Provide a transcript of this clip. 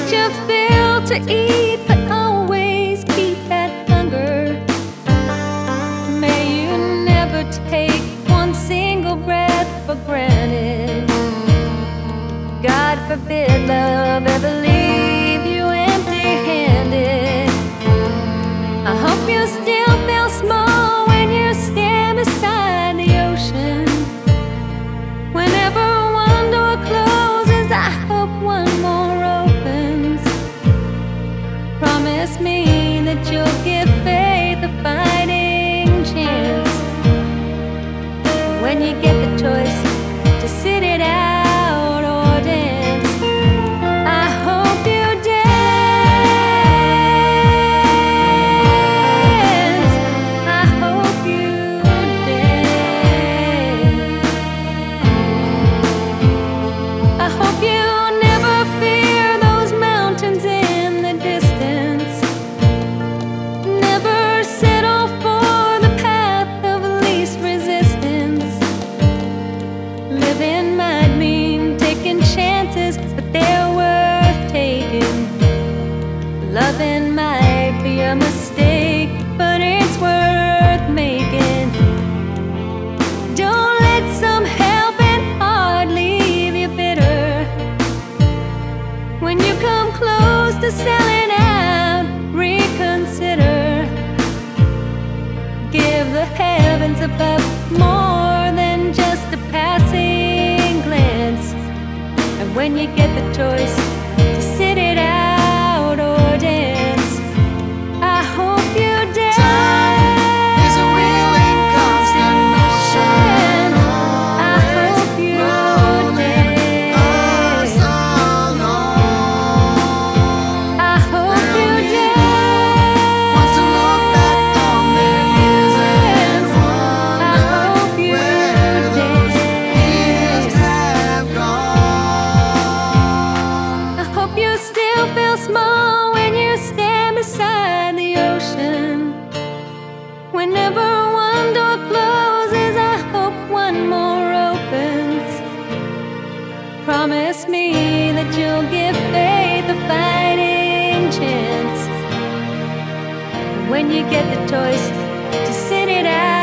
that you feel to eat, but always keep that hunger. May you never take one single breath for granted. God forbid love ever leave you empty-handed. I hope you still feel small when you stand beside the ocean. Whenever one door closes, I hope one more opens. Promise me that you'll give faith a fighting chance. When you get the choice to sit it out or dance, I hope you dance. I hope you dance. I hope you never fear those mountains in the distance. Never settle for the path of least resistance. Living might mean taking chances, but they're worth taking. Loving might be a mistake, but it's worth making. Don't let some helping heart leave you bitter. When you come close to selling out, reconsider. Give the heavens above more than just a passing glance. And when you get the choice to sit it out or dance, I hope you dance. Time is a wheel in constant motion, I hope you rolling us dance. along. I hope you Want to look back on their years and I wonder hope you where those years dance. have gone. I hope you still feel small when you stand beside the ocean. Whenever one door closes, I hope one more opens. Promise me that you'll give faith a fighting chance. When you get the choice to sit it out